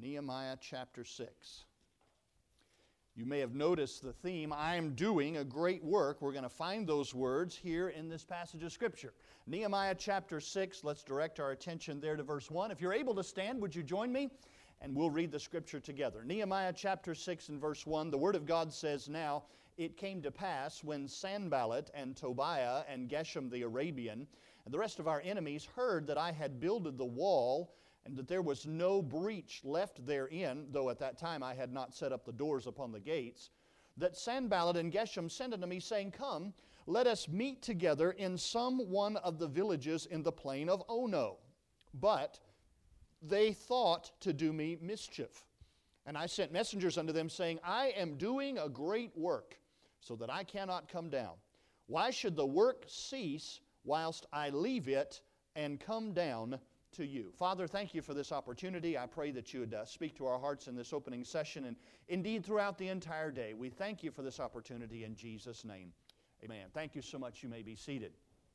Nehemiah chapter 6. You may have noticed the theme, I am doing a great work. We're going to find those words here in this passage of Scripture. Nehemiah chapter 6, let's direct our attention there to verse 1. If you're able to stand, would you join me? And we'll read the Scripture together. Nehemiah chapter 6 and verse 1, the Word of God says, Now it came to pass when Sanballat and Tobiah and Geshem the Arabian and the rest of our enemies heard that I had builded the wall and that there was no breach left therein, though at that time I had not set up the doors upon the gates, that Sanballat and Geshem sent unto me, saying, Come, let us meet together in some one of the villages in the plain of Ono. But they thought to do me mischief. And I sent messengers unto them, saying, I am doing a great work, so that I cannot come down. Why should the work cease whilst I leave it and come down to you? Father, thank you for this opportunity. I pray that you would speak to our hearts in this opening session and indeed throughout the entire day. We thank you for this opportunity in Jesus' name. Amen. Thank you so much. You may be seated.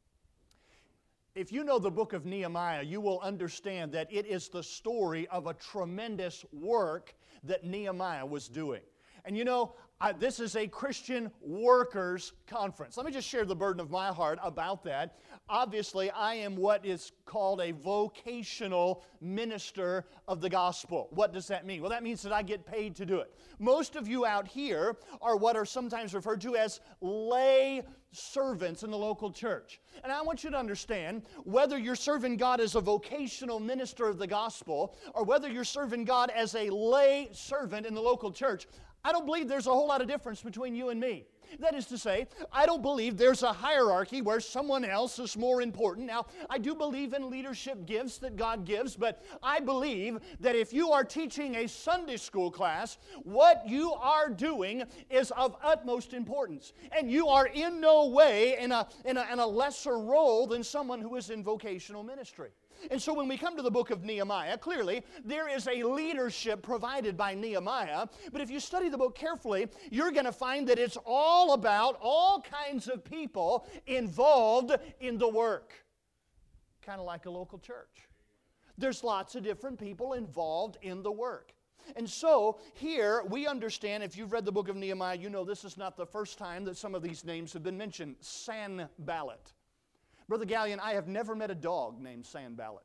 If you know the book of Nehemiah, you will understand that it is the story of a tremendous work that Nehemiah was doing. And you know, this is a Christian workers conference. Let me just share the burden of my heart about that. Obviously, I am what is called a vocational minister of the gospel. What does that mean? Well, that means that I get paid to do it. Most of you out here are what are sometimes referred to as lay servants in the local church. And I want you to understand, whether you're serving God as a vocational minister of the gospel or whether you're serving God as a lay servant in the local church, I don't believe there's a whole lot of difference between you and me. That is to say, I don't believe there's a hierarchy where someone else is more important. Now, I do believe in leadership gifts that God gives, but I believe that if you are teaching a Sunday school class, what you are doing is of utmost importance. And you are in no way in a lesser role than someone who is in vocational ministry. And so when we come to the book of Nehemiah, clearly there is a leadership provided by Nehemiah. But if you study the book carefully, you're going to find that it's all about all kinds of people involved in the work. Kind of like a local church. There's lots of different people involved in the work. And so here we understand, if you've read the book of Nehemiah, you know this is not the first time that some of these names have been mentioned. Sanballat. Brother Gallion, I have never met a dog named Sanballat.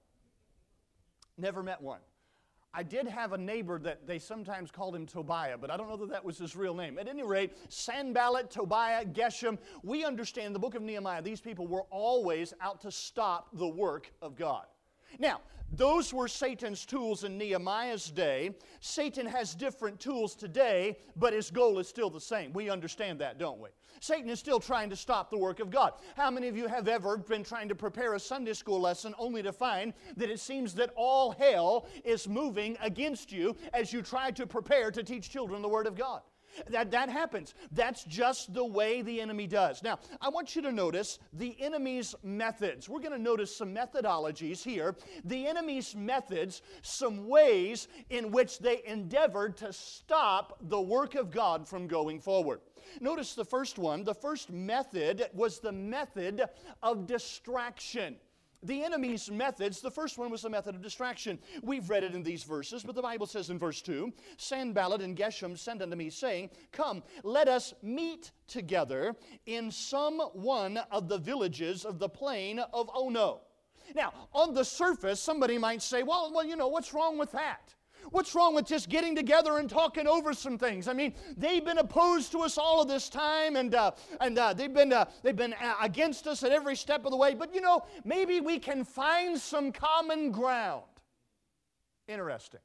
Never met one. I did have a neighbor that they sometimes called him Tobiah, but I don't know that that was his real name. At any rate, Sanballat, Tobiah, Geshem, we understand the book of Nehemiah, these people were always out to stop the work of God. Now, those were Satan's tools in Nehemiah's day. Satan has different tools today, but his goal is still the same. We understand that, don't we? Satan is still trying to stop the work of God. How many of you have ever been trying to prepare a Sunday school lesson only to find that it seems that all hell is moving against you as you try to prepare to teach children the Word of God? That happens. That's just the way the enemy does. Now, I want you to notice the enemy's methods. We're going to notice some methodologies here. The enemy's methods, some ways in which they endeavored to stop the work of God from going forward. Notice the first one. The first method was the method of distraction. The enemy's methods, the first one was the method of distraction. We've read it in these verses, but the Bible says in verse 2, Sanballat and Geshem sent unto me, saying, Come, let us meet together in some one of the villages of the plain of Ono. Now, on the surface, somebody might say, well, you know, what's wrong with that? What's wrong with just getting together and talking over some things? I mean, they've been opposed to us all of this time, and they've been against us at every step of the way. But you know, maybe we can find some common ground. Interesting.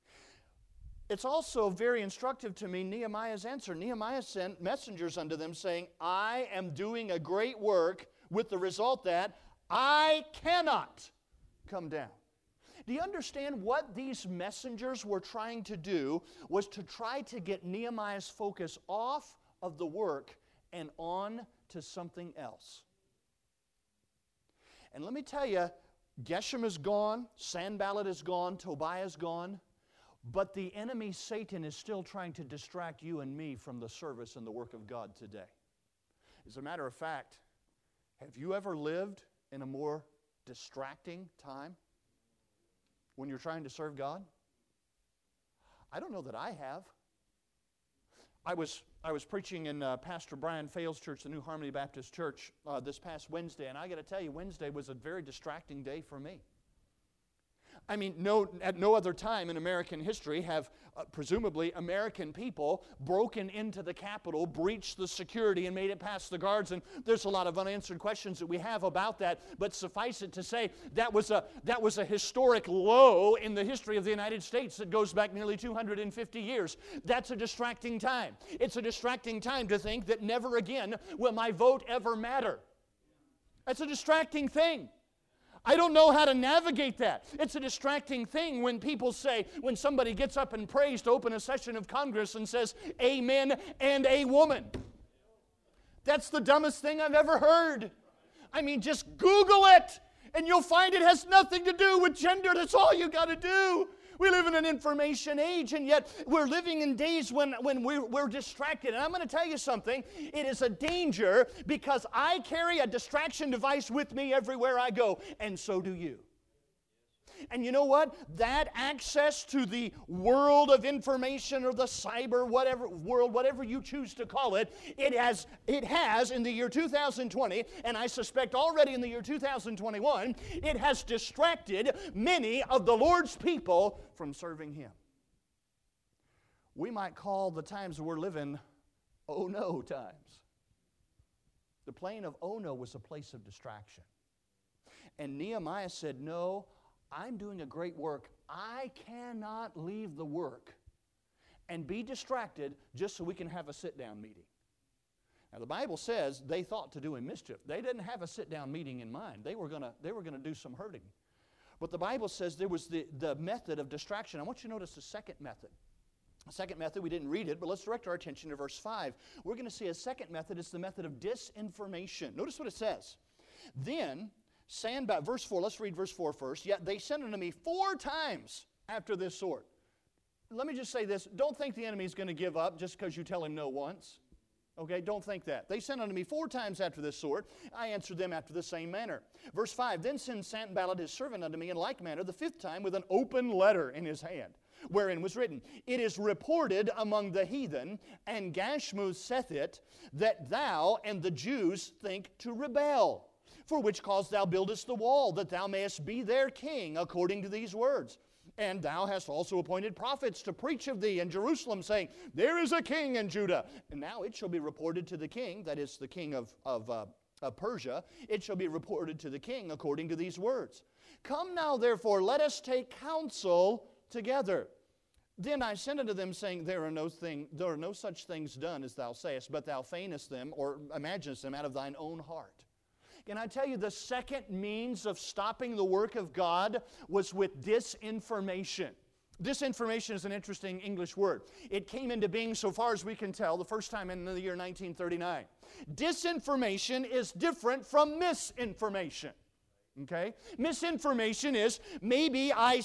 It's also very instructive to me, Nehemiah's answer. Nehemiah sent messengers unto them saying, I am doing a great work, with the result that I cannot come down. Do you understand what these messengers were trying to do was to try to get Nehemiah's focus off of the work and on to something else? And let me tell you, Geshem is gone, Sanballat is gone, Tobiah is gone, but the enemy Satan is still trying to distract you and me from the service and the work of God today. As a matter of fact, have you ever lived in a more distracting time when you're trying to serve God? I don't know that I have. I was preaching in Pastor Brian Fales' church, the New Harmony Baptist Church, this past Wednesday, and I got to tell you, Wednesday was a very distracting day for me. I mean, at no other time in American history have presumably American people broken into the Capitol, breached the security, and made it past the guards. And there's a lot of unanswered questions that we have about that. But suffice it to say, that was a historic low in the history of the United States that goes back nearly 250 years. That's a distracting time. It's a distracting time to think that never again will my vote ever matter. That's a distracting thing. I don't know how to navigate that. It's a distracting thing when people say, when somebody gets up and prays to open a session of Congress and says, amen and a woman. That's the dumbest thing I've ever heard. I mean, just Google it, and you'll find it has nothing to do with gender. That's all you got to do. We live in an information age, and yet we're living in days when we're distracted. And I'm going to tell you something. It is a danger because I carry a distraction device with me everywhere I go, and so do you. And you know what? That access to the world of information or the cyber world, whatever you choose to call it, it has in the year 2020, and I suspect already in the year 2021, it has distracted many of the Lord's people from serving Him. We might call the times we're living oh no times. The plain of Ono was a place of distraction. And Nehemiah said, no, I'm doing a great work. I cannot leave the work and be distracted just so we can have a sit-down meeting. Now, the Bible says they thought to do him mischief. They didn't have a sit-down meeting in mind. They were going to do some hurting. But the Bible says there was the method of distraction. I want you to notice the second method. The second method, we didn't read it, but let's direct our attention to verse 5. We're going to see a second method. It's the method of disinformation. Notice what it says. Then Sanballat, verse 4, let's read verse 4 first. Yet they sent unto me 4 times after this sort. Let me just say this. Don't think the enemy is going to give up just because you tell him no once. Okay, don't think that. They sent unto me 4 times after this sort. I answered them after the same manner. Verse 5, then sent Sanballat his servant unto me in like manner the 5th time with an open letter in his hand, wherein was written, it is reported among the heathen, and Gashmu saith it, that thou and the Jews think to rebel. For which cause thou buildest the wall, that thou mayest be their king, according to these words. And thou hast also appointed prophets to preach of thee in Jerusalem, saying, there is a king in Judah. And now it shall be reported to the king, that is the king of Persia, it shall be reported to the king according to these words. Come now, therefore, let us take counsel together. Then I sent unto them, saying, there are no such things done as thou sayest, but thou feignest them, or imaginest them out of thine own heart. Can I tell you, the second means of stopping the work of God was with disinformation. Disinformation is an interesting English word. It came into being, so far as we can tell, the first time in the year 1939. Disinformation is different from misinformation. Okay? Misinformation is maybe I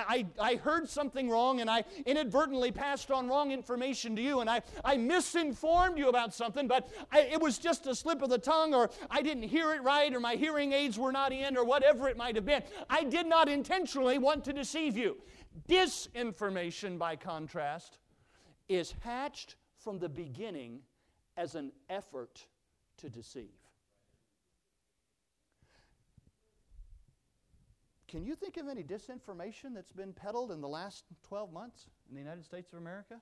heard something wrong and I inadvertently passed on wrong information to you, and I misinformed you about something, but it was just a slip of the tongue, or I didn't hear it right, or my hearing aids were not in, or whatever it might have been. I did not intentionally want to deceive you. Disinformation, by contrast, is hatched from the beginning as an effort to deceive. Can you think of any disinformation that's been peddled in the last 12 months in the United States of America?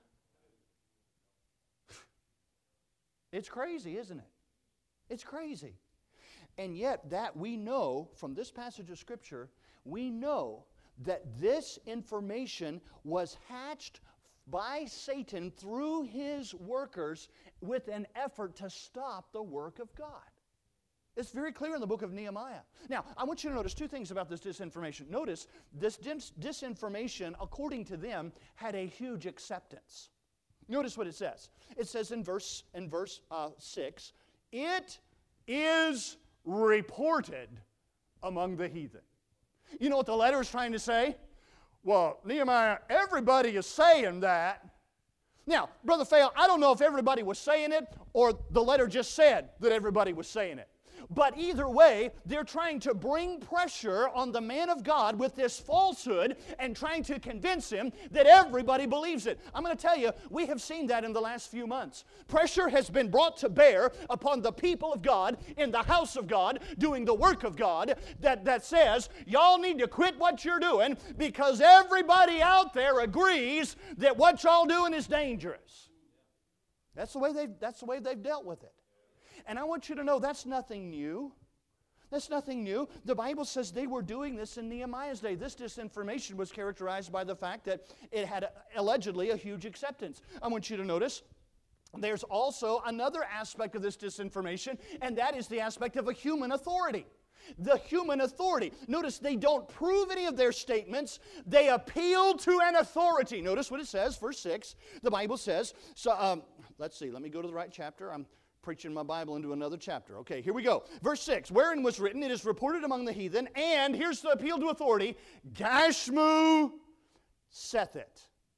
It's crazy, isn't it? It's crazy. And yet that we know from this passage of Scripture, we know that this information was hatched by Satan through his workers with an effort to stop the work of God. It's very clear in the book of Nehemiah. Now, I want you to notice 2 things about this disinformation. Notice, this disinformation, according to them, had a huge acceptance. Notice what it says. It says in verse 6, it is reported among the heathen. You know what the letter is trying to say? Well, Nehemiah, everybody is saying that. Now, Brother Fail, I don't know if everybody was saying it or the letter just said that everybody was saying it. But either way, they're trying to bring pressure on the man of God with this falsehood and trying to convince him that everybody believes it. I'm going to tell you, we have seen that in the last few months. Pressure has been brought to bear upon the people of God in the house of God, doing the work of God, that says, y'all need to quit what you're doing because everybody out there agrees that what y'all doing is dangerous. That's the way they've dealt with it. And I want you to know that's nothing new. That's nothing new. The Bible says they were doing this in Nehemiah's day. This disinformation was characterized by the fact that it had allegedly a huge acceptance. I want you to notice there's also another aspect of this disinformation, and that is the aspect of a human authority. The human authority. Notice they don't prove any of their statements. They appeal to an authority. Notice what it says, verse 6. The Bible says, let's see, let me go to the right chapter. I'm preaching my Bible into another chapter. Okay, here we go. Verse 6, wherein was written, it is reported among the heathen, and here's the appeal to authority, Gashmu saith it.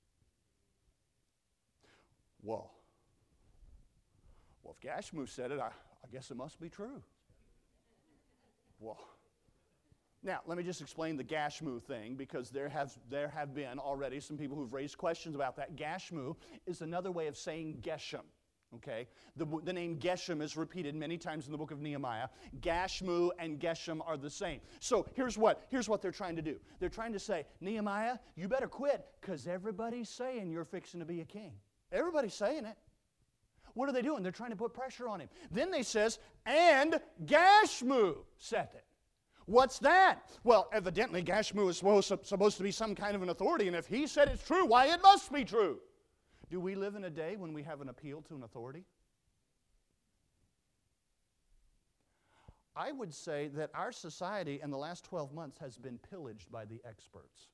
Whoa. Well, if Gashmu said it, I guess it must be true. Well, now, let me just explain the Gashmu thing, because there have been already some people who've raised questions about that. Gashmu is another way of saying Geshem. Okay, the name Geshem is repeated many times in the book of Nehemiah. Gashmu and Geshem are the same. So here's what they're trying to do. They're trying to say, Nehemiah, you better quit, because everybody's saying you're fixing to be a king. Everybody's saying it. What are they doing? They're trying to put pressure on him. Then they says, and Gashmu saith it. What's that? Well, evidently Gashmu is supposed to be some kind of an authority, and if he said it's true, why, it must be true. Do we live in a day when we have an appeal to an authority? I would say that our society in the last 12 months has been pillaged by the experts.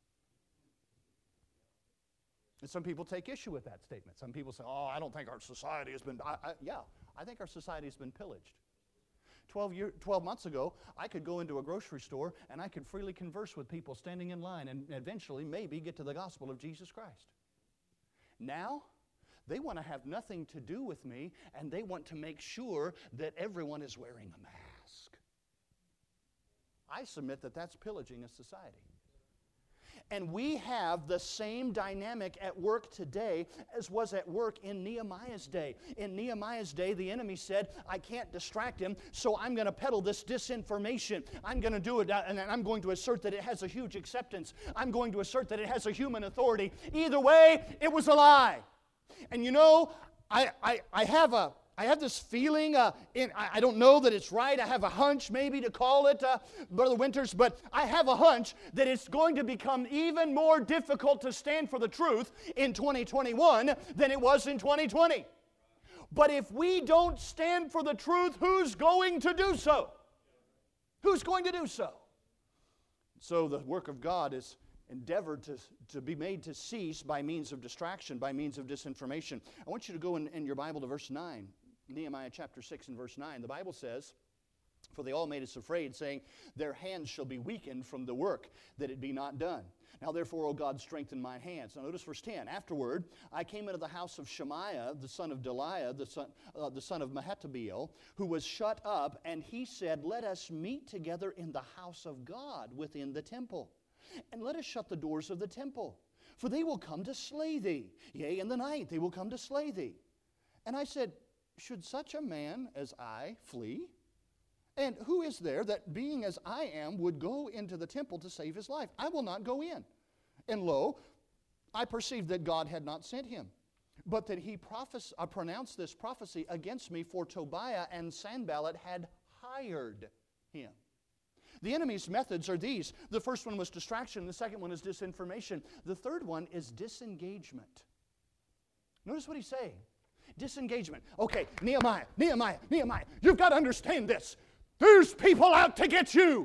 And some people take issue with that statement. Some people say, oh, I don't think our society has been... I think our society has been pillaged. 12 months ago, I could go into a grocery store and I could freely converse with people standing in line and eventually maybe get to the gospel of Jesus Christ. Now, they want to have nothing to do with me, and they want to make sure that everyone is wearing a mask. I submit that that's pillaging a society. And we have the same dynamic at work today as was at work in Nehemiah's day. In Nehemiah's day, the enemy said, I can't distract him, so I'm going to peddle this disinformation. I'm going to do it, and I'm going to assert that it has a huge acceptance. I'm going to assert that it has a human authority. Either way, it was a lie. And you know, I have this feeling, I don't know that it's right. I have a hunch maybe to call it, Brother Winters, but I have a hunch that it's going to become even more difficult to stand for the truth in 2021 than it was in 2020. But if we don't stand for the truth, who's going to do so? Who's going to do so? So the work of God is endeavored to be made to cease by means of distraction, by means of disinformation. I want you to go in your Bible to verse 9. Nehemiah chapter 6 and verse 9. The Bible says, for they all made us afraid, saying, their hands shall be weakened from the work, that it be not done. Now therefore, O God, strengthen my hands. Now notice verse 10. Afterward, I came into the house of Shemaiah, the son of Delaiah, the son of Mehetabeel, who was shut up, and he said, let us meet together in the house of God within the temple, and let us shut the doors of the temple, for they will come to slay thee. Yea, in the night they will come to slay thee. And I said, should such a man as I flee? And who is there that, being as I am, would go into the temple to save his life? I will not go in. And lo, I perceived that God had not sent him, but that he pronounced this prophecy against me, for Tobiah and Sanballat had hired him. The enemy's methods are these. The first one was distraction. The second one is disinformation. The third one is disengagement. Notice what he's saying. Disengagement. Okay, Nehemiah, you've got to understand this. There's people out to get you.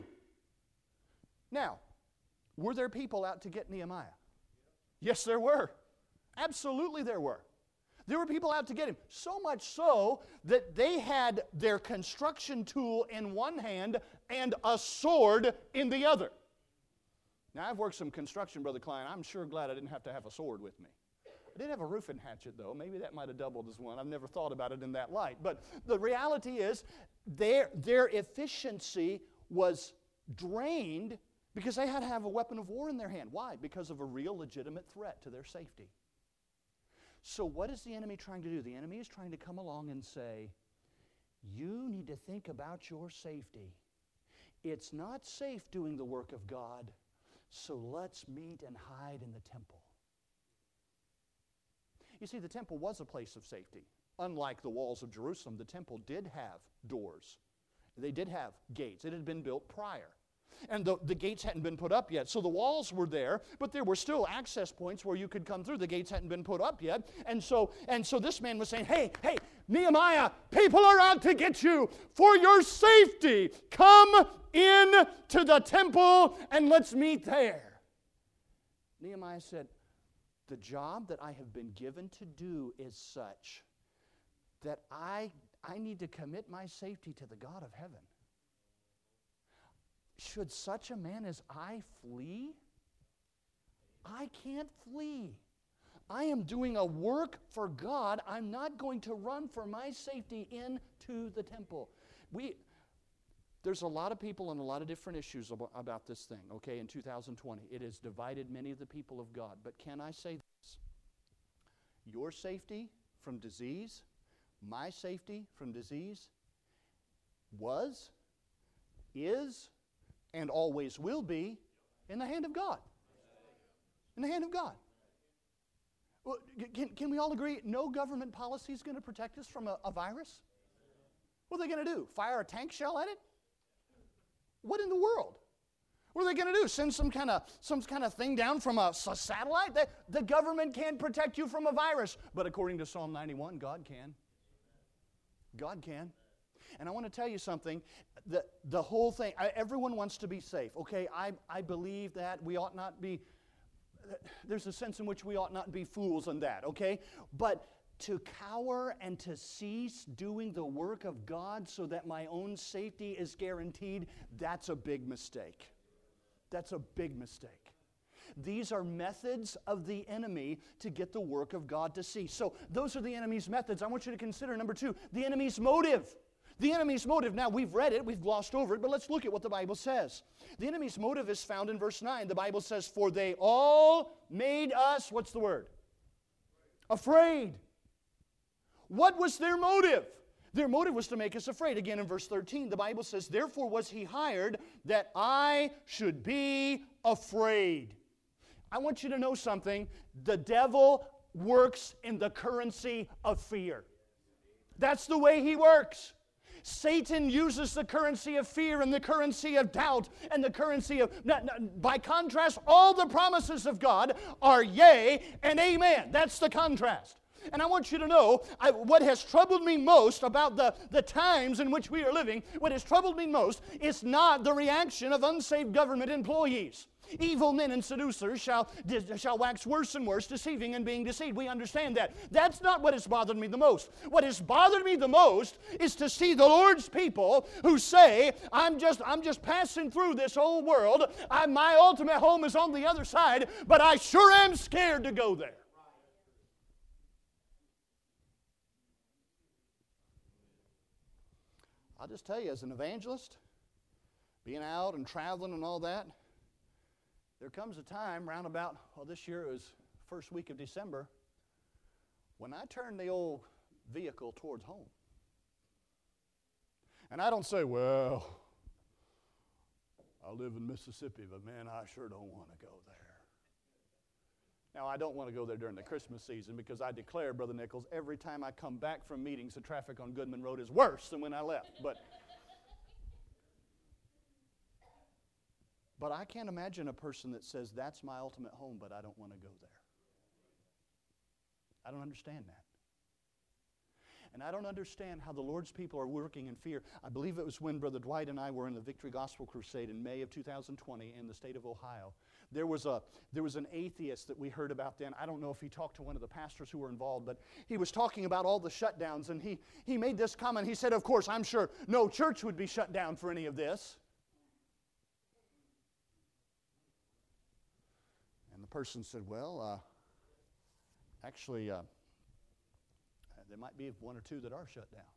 Now, were there people out to get Nehemiah? Yes, there were. Absolutely there were. There were people out to get him. So much so that they had their construction tool in one hand and a sword in the other. Now, I've worked some construction, Brother Klein. I'm sure glad I didn't have to have a sword with me. It did have a roofing hatchet, though. Maybe that might have doubled as one. I've never thought about it in that light. But the reality is their efficiency was drained because they had to have a weapon of war in their hand. Why? Because of a real legitimate threat to their safety. So what is the enemy trying to do? The enemy is trying to come along and say, you need to think about your safety. It's not safe doing the work of God, so let's meet and hide in the temple. You see, the temple was a place of safety. Unlike the walls of Jerusalem, the temple did have doors. They did have gates. It had been built prior. And the gates hadn't been put up yet. So the walls were there, but there were still access points where you could come through. The gates hadn't been put up yet. And so this man was saying, hey, Nehemiah, people are out to get you for your safety. Come in to the temple and let's meet there. Nehemiah said, the job that I have been given to do is such that I need to commit my safety to the God of heaven. Should such a man as I flee? I can't flee. I am doing a work for God. I'm not going to run for my safety into the temple. There's a lot of people and a lot of different issues about this thing, okay, in 2020. It has divided many of the people of God. But can I say this? Your safety from disease, my safety from disease was, is, and always will be in the hand of God. In the hand of God. Well, can we all agree no government policy is going to protect us from a virus? What are they going to do? Fire a tank shell at it? What in the world? What are they going to do? Send some kind of thing down from a satellite? The government can't protect you from a virus. But according to Psalm 91, God can. God can. And I want to tell you something. The whole thing, everyone wants to be safe. Okay, I believe that we ought not be, there's a sense in which we ought not be fools in that, okay? But to cower and to cease doing the work of God so that my own safety is guaranteed, that's a big mistake. That's a big mistake. These are methods of the enemy to get the work of God to cease. So those are the enemy's methods. I want you to consider, number two, the enemy's motive. The enemy's motive. Now, we've read it, we've glossed over it, but let's look at what the Bible says. The enemy's motive is found in verse 9. The Bible says, for they all made us, what's the word? Afraid. What was their motive? Their motive was to make us afraid. Again, in verse 13, the Bible says, therefore was he hired that I should be afraid. I want you to know something. The devil works in the currency of fear. That's the way he works. Satan uses the currency of fear and the currency of doubt and the currency of... By contrast, all the promises of God are yea and amen. That's the contrast. And I want you to know, what has troubled me most about the times in which we are living, what has troubled me most is not the reaction of unsaved government employees. Evil men and seducers shall wax worse and worse, deceiving and being deceived. We understand that. That's not what has bothered me the most. What has bothered me the most is to see the Lord's people who say, I'm just passing through this old world. My ultimate home is on the other side, but I sure am scared to go there. I'll just tell you, as an evangelist, being out and traveling and all that, there comes a time round about, this year it was first week of December, when I turn the old vehicle towards home. And I don't say, well, I live in Mississippi, but man, I sure don't want to go there. Now, I don't want to go there during the Christmas season because I declare, Brother Nichols, every time I come back from meetings, the traffic on Goodman Road is worse than when I left. But I can't imagine a person that says, that's my ultimate home, but I don't want to go there. I don't understand that. And I don't understand how the Lord's people are working in fear. I believe it was when Brother Dwight and I were in the Victory Gospel Crusade in May of 2020 in the state of Ohio. There was an atheist that we heard about then. I don't know if he talked to one of the pastors who were involved, but he was talking about all the shutdowns, and he made this comment. He said, of course, I'm sure no church would be shut down for any of this. And the person said, well, Actually, there might be one or two that are shut down.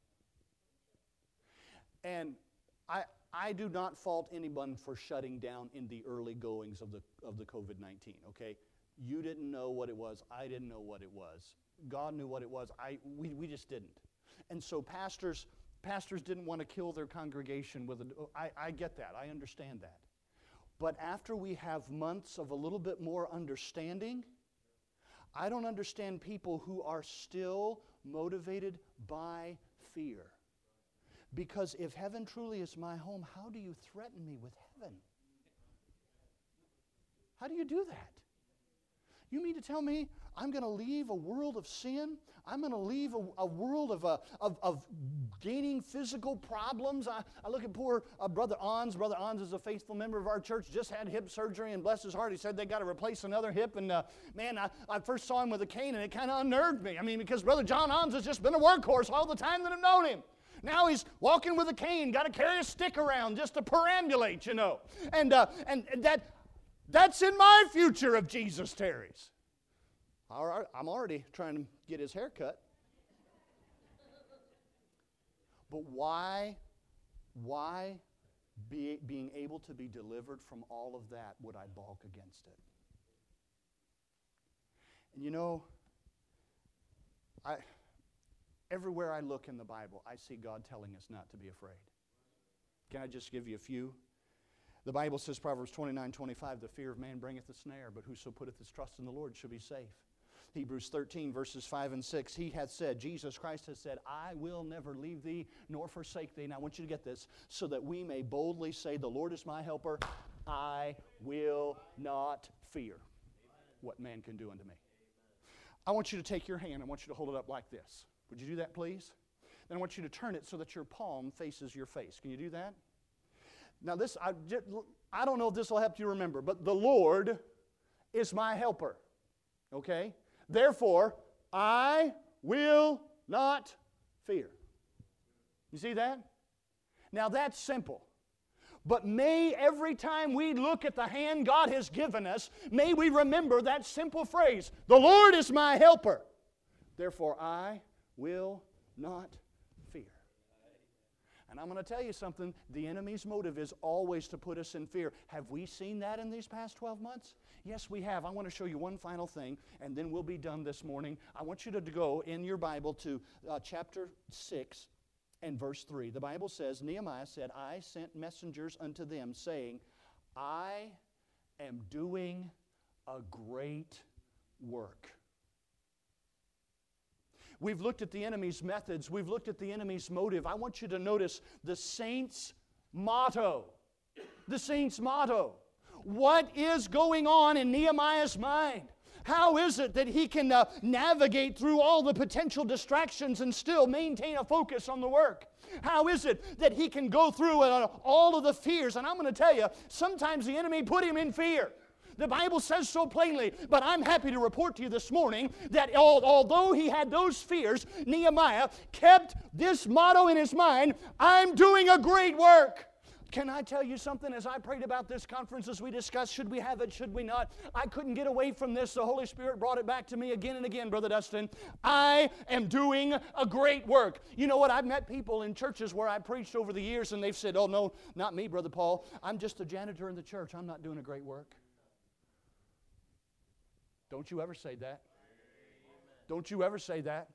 And I do not fault anyone for shutting down in the early goings of the COVID-19, okay? You didn't know what it was. I didn't know what it was. God knew what it was. We just didn't. And so pastors didn't want to kill their congregation with I get that. I understand that. But after we have months of a little bit more understanding, I don't understand people who are still motivated by fear. Because if heaven truly is my home, how do you threaten me with heaven? How do you do that? You mean to tell me I'm going to leave a world of sin? I'm going to leave a world of gaining physical problems? I look at poor Brother Ons. Brother Ons is a faithful member of our church, just had hip surgery, and bless his heart, he said they got to replace another hip. And man, I first saw him with a cane, and it kind of unnerved me. I mean, because Brother John Ons has just been a workhorse all the time that I've known him. Now he's walking with a cane, got to carry a stick around just to perambulate, you know. And that's in my future if Jesus tarries. I'm already trying to get his hair cut. But why being able to be delivered from all of that would I balk against it? And you know, everywhere I look in the Bible, I see God telling us not to be afraid. Can I just give you a few? The Bible says, Proverbs 29:25, the fear of man bringeth a snare, but whoso putteth his trust in the Lord shall be safe. Hebrews 13, verses 5 and 6, He hath said, Jesus Christ has said, I will never leave thee nor forsake thee. Now I want you to get this, so that we may boldly say, the Lord is my helper, I will not fear what man can do unto me. I want you to take your hand, I want you to hold it up like this. Would you do that, please? Then I want you to turn it so that your palm faces your face. Can you do that? Now this, I don't know if this will help you remember, but the Lord is my helper. Okay? Therefore, I will not fear. You see that? Now that's simple. But may every time we look at the hand God has given us, may we remember that simple phrase, the Lord is my helper. Therefore, I will not fear. And I'm going to tell you something, the enemy's motive is always to put us in fear. Have we seen that in these past 12 months? Yes, we have. I want to show you one final thing, and then we'll be done this morning. I want you to go in your Bible to chapter 6 and verse 3. The Bible says, Nehemiah said, I sent messengers unto them, saying, I am doing a great work. We've looked at the enemy's methods. We've looked at the enemy's motive. I want you to notice the saints' motto. The saints' motto. What is going on in Nehemiah's mind? How is it that he can navigate through all the potential distractions and still maintain a focus on the work? How is it that he can go through all of the fears? And I'm going to tell you, sometimes the enemy put him in fear. The Bible says so plainly, but I'm happy to report to you this morning that although he had those fears, Nehemiah kept this motto in his mind, I'm doing a great work. Can I tell you something? As I prayed about this conference, as we discussed, should we have it, should we not? I couldn't get away from this. The Holy Spirit brought it back to me again and again, Brother Dustin. I am doing a great work. You know what? I've met people in churches where I preached over the years, and they've said, oh, no, not me, Brother Paul. I'm just a janitor in the church. I'm not doing a great work. Don't you ever say that. Don't you ever say that.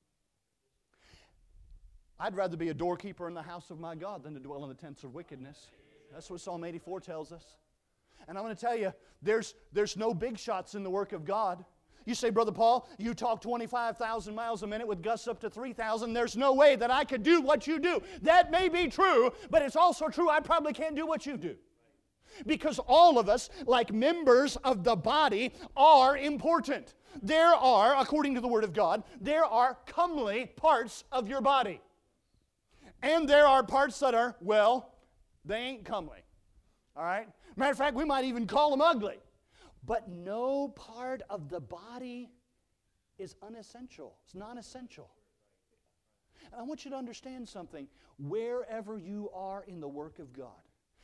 I'd rather be a doorkeeper in the house of my God than to dwell in the tents of wickedness. That's what Psalm 84 tells us. And I'm going to tell you, there's no big shots in the work of God. You say, Brother Paul, you talk 25,000 miles a minute with gusts up to 3,000. There's no way that I could do what you do. That may be true, but it's also true I probably can't do what you do. Because all of us, like members of the body, are important. There are, according to the Word of God, there are comely parts of your body. And there are parts that are, well, they ain't comely. All right? Matter of fact, we might even call them ugly. But no part of the body is unessential. It's non-essential. And I want you to understand something. Wherever you are in the work of God,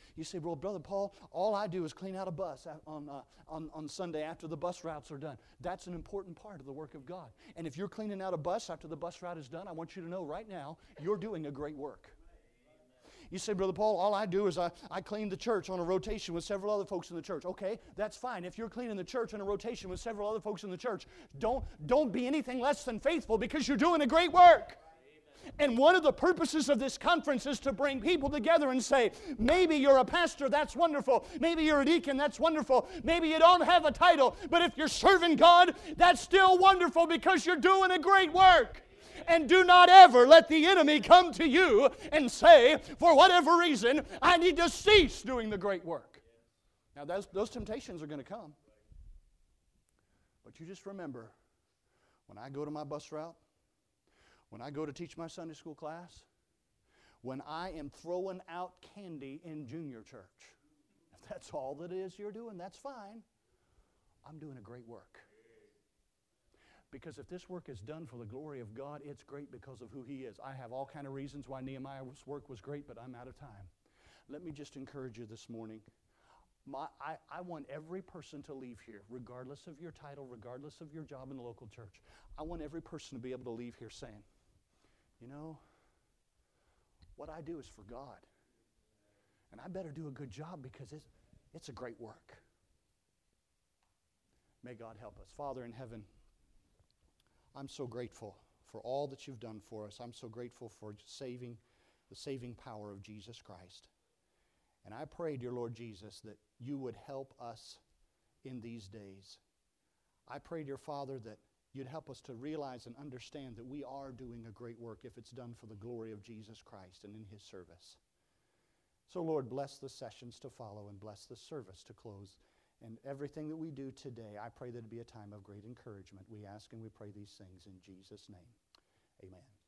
You say, well, Brother Paul, all I do is clean out a bus on Sunday after the bus routes are done. That's an important part of the work of God. And if you're cleaning out a bus after the bus route is done, I want you to know right now, you're doing a great work. You say, Brother Paul, all I do is I clean the church on a rotation with several other folks in the church. Okay, that's fine. If you're cleaning the church on a rotation with several other folks in the church, don't be anything less than faithful, because you're doing a great work. And one of the purposes of this conference is to bring people together and say, maybe you're a pastor, that's wonderful. Maybe you're a deacon, that's wonderful. Maybe you don't have a title, but if you're serving God, that's still wonderful, because you're doing a great work. And do not ever let the enemy come to you and say, for whatever reason, I need to cease doing the great work. Now, those temptations are going to come. But you just remember, when I go to my bus route, when I go to teach my Sunday school class, when I am throwing out candy in junior church, if that's all that is you're doing, that's fine. I'm doing a great work. Because if this work is done for the glory of God, it's great because of who He is. I have all kind of reasons why Nehemiah's work was great, but I'm out of time. Let me just encourage you this morning. I want every person to leave here, regardless of your title, regardless of your job in the local church. I want every person to be able to leave here saying, you know, what I do is for God. And I better do a good job, because it's a great work. May God help us. Father in heaven, I'm so grateful for all that you've done for us. I'm so grateful for the saving power of Jesus Christ. And I pray, dear Lord Jesus, that you would help us in these days. I pray, dear Father, that you'd help us to realize and understand that we are doing a great work if it's done for the glory of Jesus Christ and in His service. So, Lord, bless the sessions to follow and bless the service to close. And everything that we do today, I pray that it be a time of great encouragement. We ask and we pray these things in Jesus' name. Amen.